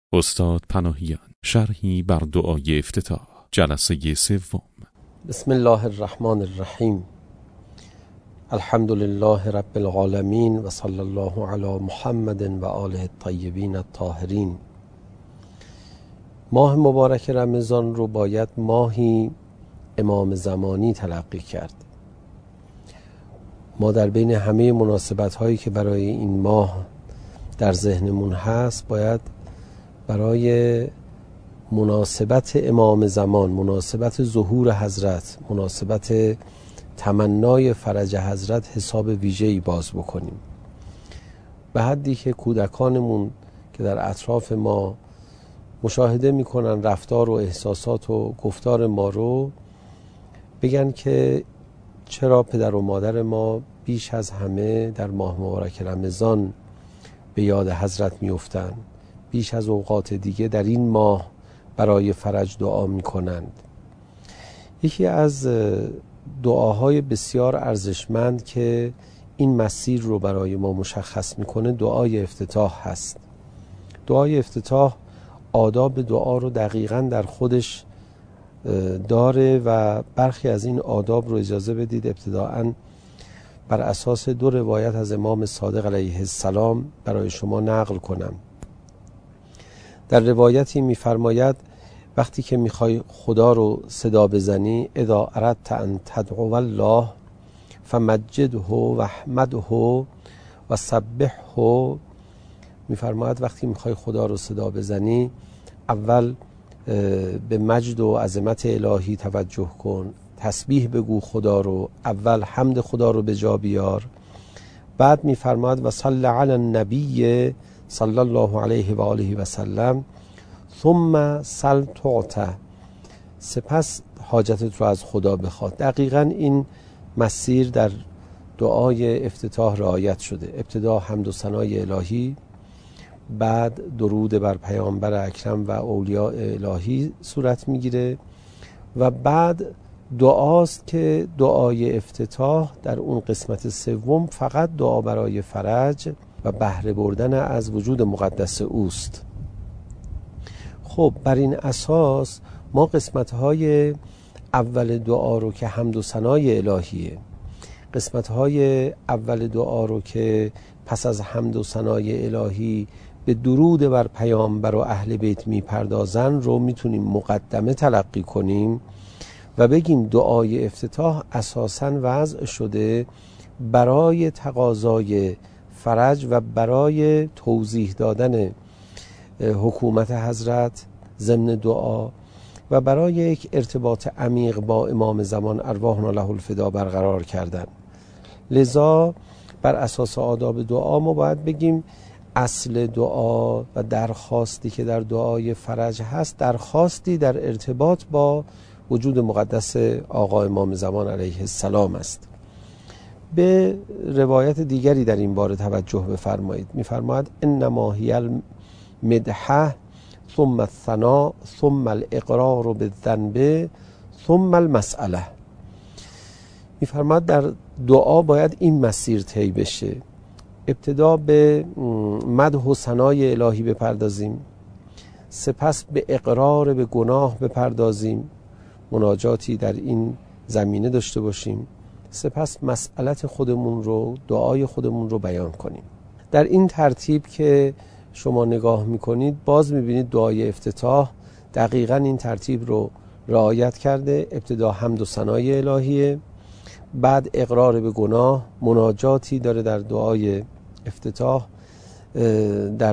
استاد پناهیان، شرحی بر دعای افتتاح، جلسه سوم. بسم الله الرحمن الرحیم. الحمد لله رب العالمین و صلی الله علی محمد و آله الطیبین الطاهرین. ماه مبارک رمضان رو باید ماهی امام زمانی تلقی کرد. ما در بین همه مناسبت هایی که برای این ماه در ذهنمون هست باید برای مناسبت امام زمان، مناسبت ظهور حضرت، مناسبت تمنای فرج حضرت حساب ویژه‌ای باز بکنیم. به حدی که کودکانمون که در اطراف ما مشاهده میکنن رفتار و احساسات و گفتار ما رو، بگن که چرا پدر و مادر ما بیش از همه در ماه مبارک رمضان به یاد حضرت میافتند، بیش از اوقات دیگه در این ماه برای فرج دعا میکنند. یکی از دعاهای بسیار ارزشمند که این مسیر رو برای ما مشخص میکنه دعای افتتاح هست. دعای افتتاح آداب دعا رو دقیقاً در خودش داره و برخی از این آداب رو اجازه بدید ابتداءً بر اساس دو روایت از امام صادق علیه السلام برای شما نقل کنم. در روایتی میفرماید وقتی که میخوای خدا رو صدا بزنی، اذا اردت ان تدعو الله فمجده و احمده و سبحه، میفرماید وقتی میخوای خدا رو صدا بزنی اول به مجد و عظمت الهی توجه کن، تسبیح بگو خدا رو، اول حمد خدا رو به جا بیار، بعد میفرماید و صلی علی النبی صلی الله علیه و آله و سلم ثم سل تعطى، سپس حاجتت رو از خدا بخواد. دقیقاً این مسیر در دعای افتتاح رعایت شده. ابتدا حمد و ثنای الهی، بعد درود بر پیامبر اکرم و اولیاء الهی صورت میگیره و بعد دعاست که دعای افتتاح در اون قسمت سوم فقط دعا برای فرج و بهره بردن از وجود مقدس اوست. خب بر این اساس ما قسمت‌های اول دعا رو که حمد و ثنای الهیه، قسمت‌های اول دعا رو که پس از حمد و ثنای الهی به درود بر پیامبر و اهل بیت میپردازن رو میتونیم مقدمه تلقی کنیم و بگیم دعای افتتاح اساساً وضع شده برای تقاضای فرج و برای توضیح دادن حکومت حضرت ضمن دعا و برای یک ارتباط عمیق با امام زمان ارواحنا له الفدا برقرار کردن. لذا بر اساس آداب دعا ما باید بگیم اصل دعا و درخواستی که در دعای فرج هست درخواستی در ارتباط با وجود مقدس آقا امام زمان علیه السلام است. به روایت دیگری در این باره توجه بفرمایید. میفرماید انما هی المدحه ثم الثناء ثم الاقرار بالذنب ثم المسئله. میفرماید در دعا باید این مسیر طی بشه. ابتدا به مدح و ثنای الهی بپردازیم، سپس به اقرار به گناه بپردازیم، مناجاتی در این زمینه داشته باشیم، سپس مسئلت خودمون رو، دعای خودمون رو بیان کنیم. در این ترتیب که شما نگاه میکنید باز میبینید دعای افتتاح دقیقاً این ترتیب رو رعایت کرده. ابتدا حمد و ثنای الهیه، بعد اقرار به گناه، مناجاتی داره در دعای افتتاح در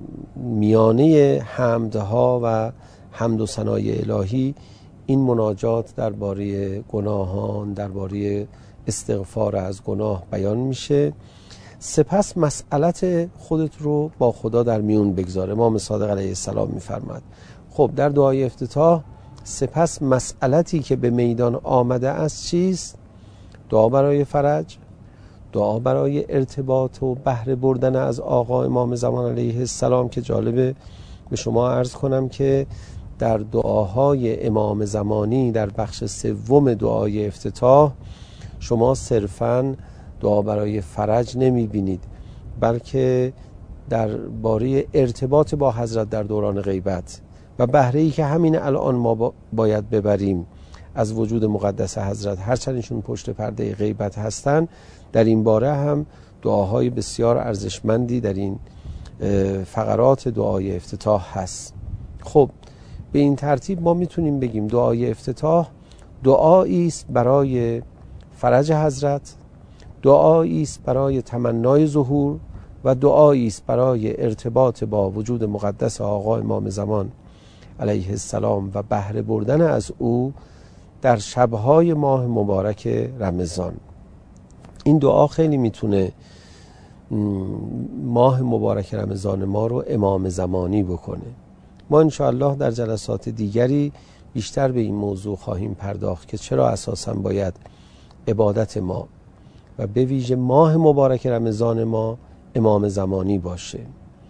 میانه حمدها و حمد و ثنای الهی این مناجات درباره گناهان، درباره استغفار از گناه بیان میشه. سپس مسئلت خودت رو با خدا در میون بگذاره. امام صادق علیه السلام میفرماد خب در دعای افتتاح سپس مسئلتی که به میدان آمده است چیست؟ دعا برای فرج، دعا برای ارتباط و بهره بردن از آقا امام زمان علیه السلام که جالبه به شما عرض کنم که در دعاهای امام زمانی در بخش سوم دعای افتتاح شما صرفاً دعا برای فرج نمی بینید، بلکه درباره ارتباط با حضرت در دوران غیبت و بهره‌ای که همین الان ما باید ببریم از وجود مقدس حضرت، هرچند ایشون پشت پرده غیبت هستن، در این باره هم دعاهای بسیار ارزشمندی در این فقرات دعای افتتاح هست. خب به این ترتیب ما میتونیم بگیم دعای افتتاح دعایی است برای فرج حضرت، دعایی است برای تمنای ظهور و دعایی است برای ارتباط با وجود مقدس آقا امام زمان علیه السلام و بهره بردن از او در شبهای ماه مبارک رمضان. این دعا خیلی میتونه ماه مبارک رمضان ما رو امام زمانی بکنه. ما انشاءالله در جلسات دیگری بیشتر به این موضوع خواهیم پرداخت که چرا اساساً باید عبادت ما و به ویژه ماه مبارک رمضان ما امام زمانی باشه.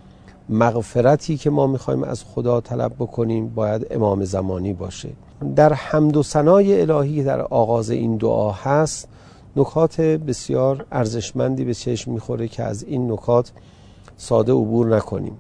مغفرتی که ما میخوایم از خدا طلب بکنیم باید امام زمانی باشه. در حمد و ثنای الهی در آغاز این دعا هست نکات بسیار ارزشمندی به چشم میخوره که از این نکات ساده عبور نکنیم.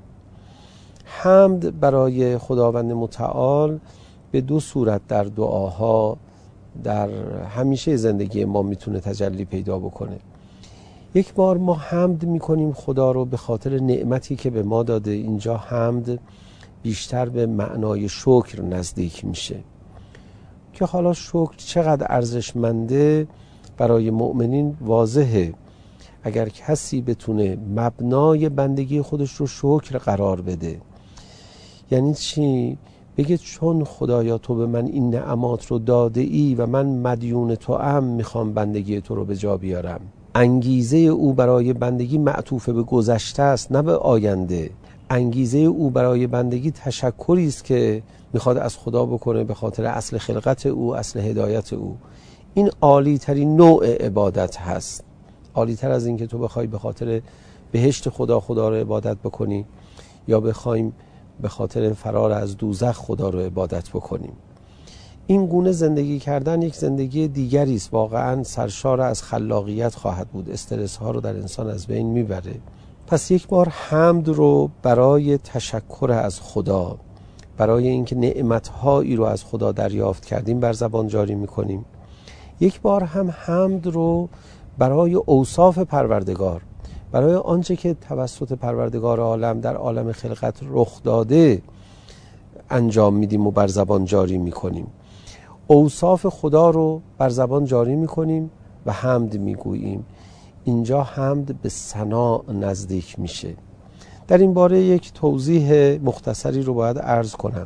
حمد برای خداوند متعال به دو صورت در دعاها در همیشه زندگی ما میتونه تجلی پیدا بکنه. یک بار ما حمد میکنیم خدا رو به خاطر نعمتی که به ما داده. اینجا حمد بیشتر به معنای شکر نزدیک میشه که حالا شکر چقدر ارزشمنده برای مؤمنین واضحه. اگر کسی بتونه مبنای بندگی خودش رو شکر قرار بده، یعنی چی؟ بگه چون خدایا تو به من این نعمات رو داده ای و من مدیون تو ام، میخوام بندگی تو رو به جا بیارم. انگیزه او برای بندگی معطوف به گذشته است نه به آینده. انگیزه او برای بندگی تشکری است که میخواد از خدا بکنه به خاطر اصل خلقت او، اصل هدایت او. این عالی ترین نوع عبادت هست، عالی تر از این که تو بخوای به خاطر بهشت خدا رو عبادت بکنی یا بخوایم به خاطر فرار از دوزخ خدا رو عبادت بکنیم. این گونه زندگی کردن یک زندگی دیگری است، واقعا سرشار از خلاقیت خواهد بود، استرس ها رو در انسان از بین میبره. پس یک بار حمد رو برای تشکر از خدا، برای اینکه نعمت‌هایی رو از خدا دریافت کردیم بر زبان جاری میکنیم. یک بار هم حمد رو برای اوصاف پروردگار، برای آنچه که توسط پروردگار عالم در عالم خلقت رخ داده انجام میدیم و بر زبان جاری میکنیم. اوصاف خدا رو بر زبان جاری میکنیم و حمد میگوییم. اینجا حمد به ثنا نزدیک میشه. در این باره یک توضیح مختصری رو باید عرض کنم.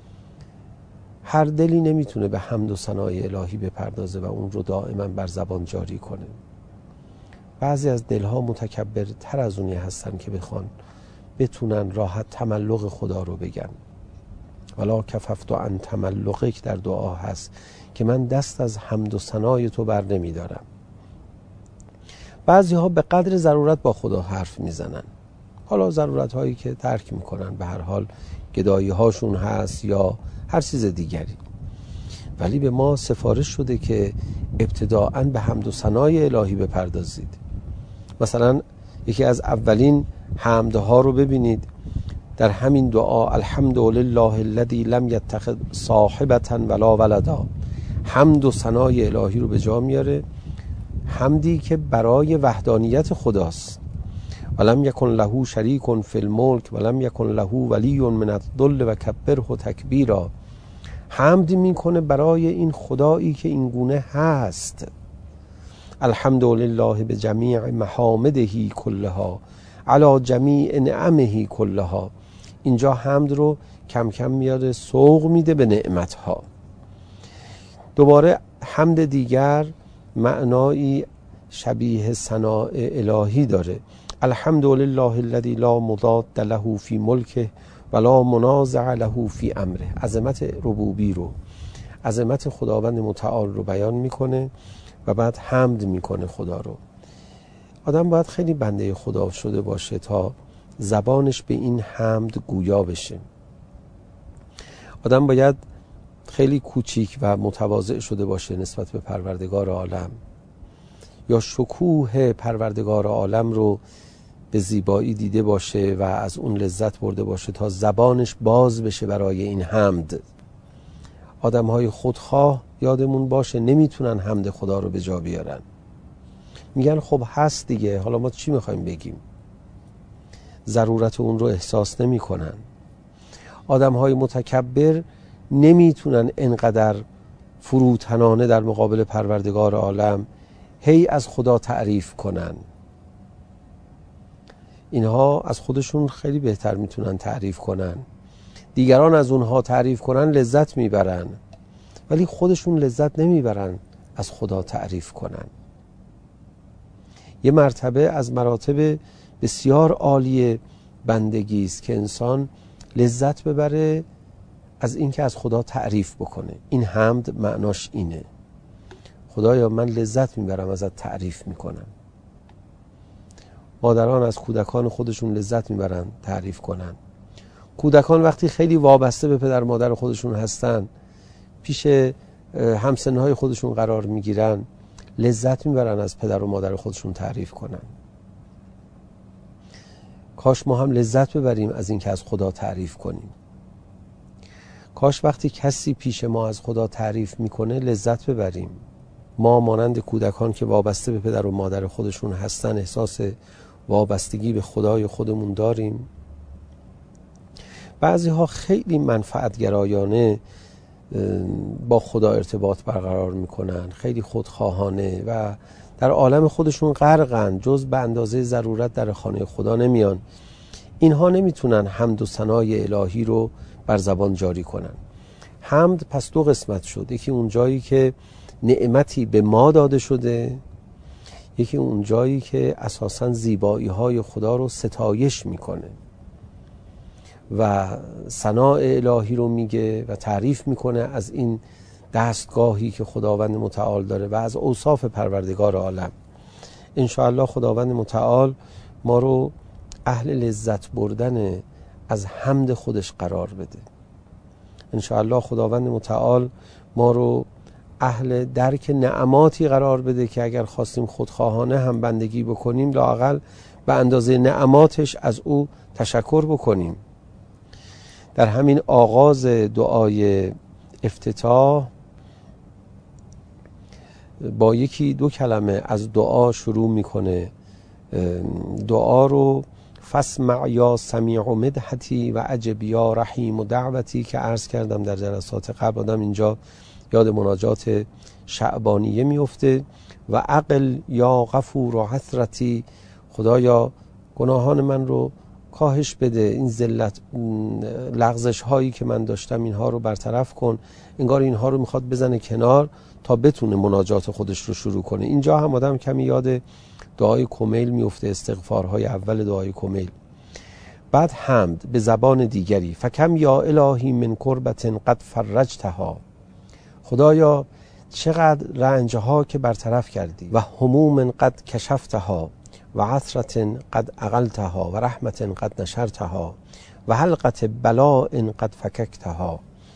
هر دلی نمیتونه به حمد و ثنای الهی بپردازه و اون رو دائما بر زبان جاری کنه. بعضی از دلها متکبرتر از اونی هستن که بتونن راحت تملق خدا رو بگن. ولا کففت عن تملقک در دعا هست که من دست از حمد و ثنای تو بر نمیدارم. بعضی ها به قدر ضرورت با خدا حرف میزنن، حالا ضرورت هایی که ترک میکنن، به هر حال گدایی هاشون هست یا هر چیز دیگری. ولی به ما سفارش شده که ابتداءً به حمد و ثنای الهی بپردازید. مثلا یکی از اولین حمدها رو ببینید در همین دعا: الحمدلله الذی لم یتخذ صاحبة ولا ولدا. حمد و ثنای الهی رو به جا میاره، حمدی که برای وحدانیت خداست. ولم یکن له شریک فی الملک ولم یکن له ولی من الذل و کبره تکبیرا. حمد میکنه برای این خدایی که این گونه هست. الحمدلله به جمیع محامده کلها علی جمیع نعمه کلها. اینجا حمد رو کم کم میاره سوق میده به نعمتها. دوباره حمد دیگر معنایی شبیه ثناء الهی داره. الحمدلله الذی لا مضاد له فی ملکه ولا منازع له فی امره. عظمت ربوبی رو، عظمت خداوند متعال رو بیان میکنه و بعد حمد میکنه خدا رو. آدم باید خیلی بنده خدا شده باشه تا زبانش به این حمد گویا بشه. آدم باید خیلی کوچیک و متواضع شده باشه نسبت به پروردگار عالم، یا شکوه پروردگار عالم رو به زیبایی دیده باشه و از اون لذت برده باشه تا زبانش باز بشه برای این حمد. آدم‌های خودخواه یادمون باشه نمیتونن حمد خدا رو به جا بیارن. میگن خب هست دیگه، حالا ما چی میخوایم بگیم؟ ضرورت اون رو احساس نمی کنن. آدم‌های متکبر نمیتونن انقدر فروتنانه در مقابل پروردگار عالم هی از خدا تعریف کنن. اینها از خودشون خیلی بهتر میتونن تعریف کنن. دیگران از اونها تعریف کنن لذت میبرن، ولی خودشون لذت نمیبرن از خدا تعریف کنن. یه مرتبه از مراتب بسیار عالی بندگی است که انسان لذت ببره از اینکه از خدا تعریف بکنه. این حمد معناش اینه: خدایا من لذت میبرم ازت تعریف میکنم. مادران از کودکان خودشون لذت میبرن تعریف کنن. کودکان وقتی خیلی وابسته به پدر مادر خودشون هستن، پیش همسنهای خودشون قرار میگیرن، لذت میبرن از پدر و مادر خودشون تعریف کنن. کاش ما هم لذت ببریم از این که از خدا تعریف کنیم. کاش وقتی کسی پیش ما از خدا تعریف میکنه لذت ببریم. ما مانند کودکان که وابسته به پدر و مادر خودشون هستن احساس وابستگی به خدای خودمون داریم. بعضی ها خیلی منفعتگرایانه با خدا ارتباط برقرار میکنن، خیلی خودخواهانه و در عالم خودشون غرقن، جز به اندازه ضرورت در خانه خدا نمیان. اینها نمیتونن حمد و ثنای الهی رو بر زبان جاری کنن. حمد پس دو قسمت شد: یکی اون جایی که نعمتی به ما داده شده، یکی اون جایی که اساساً زیبایی های خدا رو ستایش میکنه و ثنای الهی رو میگه و تعریف میکنه از این دستگاهی که خداوند متعال داره و از اوصاف پروردگار عالم. انشاءالله خداوند متعال ما رو اهل لذت بردن از حمد خودش قرار بده. انشاءالله خداوند متعال ما رو اهل درک نعماتی قرار بده که اگر خواستیم خودخواهانه هم بندگی بکنیم، لااقل به اندازه نعماتش از او تشکر بکنیم. در همین آغاز دعای افتتاح با یکی دو کلمه از دعا شروع میکنه. دعا رو فاسمع یا سمیع مدحتی و عجب یا رحیم دعوتی که عرض کردم در جلسات قبل، آدم اینجا یاد مناجات شعبانیه میفته. و عقل یا غفور و حسرتی، خدایا گناهان من رو کاهش بده، این ذلت لغزش هایی که من داشتم اینها رو برطرف کن. انگار اینها رو میخواد بزنه کنار تا بتونه مناجات خودش رو شروع کنه. اینجا هم آدم کمی یاد دعای کمیل میفته، استغفارهای اول دعای کمیل. بعد حمد به زبان دیگری: فکم یا الهی من کربت قد فرجتها، خدایا چقدر رنجها که برطرف کردی، و هموم قد کشفتها، و عثرت قد اقلتها، و رحمت قد نشرتها، و حلقت بلاء قد فککتها.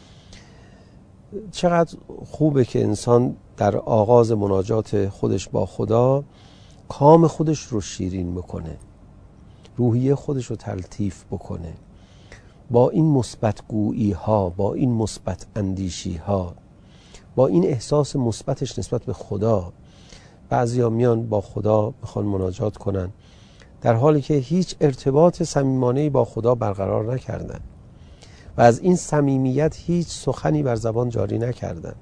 چقدر خوبه که انسان در آغاز مناجات خودش با خدا کام خودش رو شیرین بکنه، روحیه خودش رو تلطیف بکنه با این مثبت گویی ها، با این مثبت اندیشی ها، با این احساس مثبتش نسبت به خدا. بعضیا میان با خدا میخوان مناجات کنن در حالی که هیچ ارتباط صمیمانه‌ای با خدا برقرار نکردن و از این صمیمیت هیچ سخنی بر زبان جاری نکردن.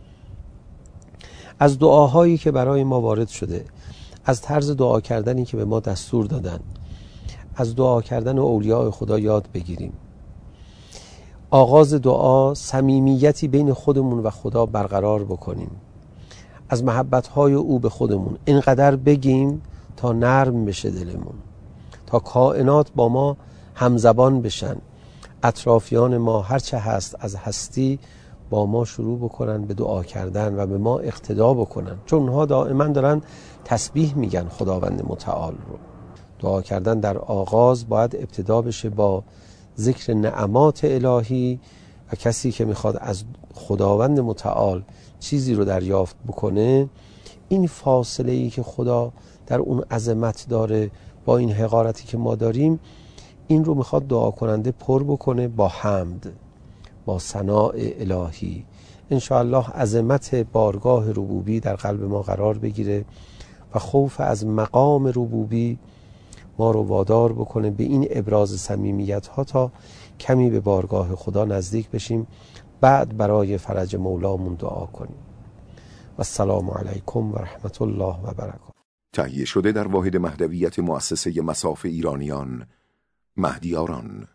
از دعاهایی که برای ما وارد شده، از طرز دعا کردنی که به ما دستور دادن، از دعا کردن اولیاء خدا یاد بگیریم. آغاز دعا صمیمیتی بین خودمون و خدا برقرار بکنیم. از محبت‌های او به خودمون اینقدر بگیم تا نرم بشه دلمون، تا کائنات با ما همزبان بشن، اطرافیان ما هرچه هست از هستی با ما شروع بکنن به دعا کردن و به ما اقتدا بکنن، چون اونها دائما دارن تسبیح میگن خداوند متعال رو. دعا کردن در آغاز باید ابتدا بشه با ذکر نعمات الهی و کسی که میخواد از خداوند متعال چیزی رو دریافت بکنه، این فاصله ای که خدا در اون عظمت داره با این حقارتی که ما داریم این رو میخواد دعا کننده پر بکنه با حمد، با ثناء الهی. انشاءالله عظمت بارگاه ربوبی در قلب ما قرار بگیره و خوف از مقام ربوبی ما رو وادار بکنه به این ابراز صمیمیت ها تا کمی به بارگاه خدا نزدیک بشیم، بعد برای فرج مولامون دعا کنیم. و السلام علیکم و رحمت الله و برکاته. تهیه شده در واحد مهدویت مؤسسه مصاف ایرانیان مهدیاران.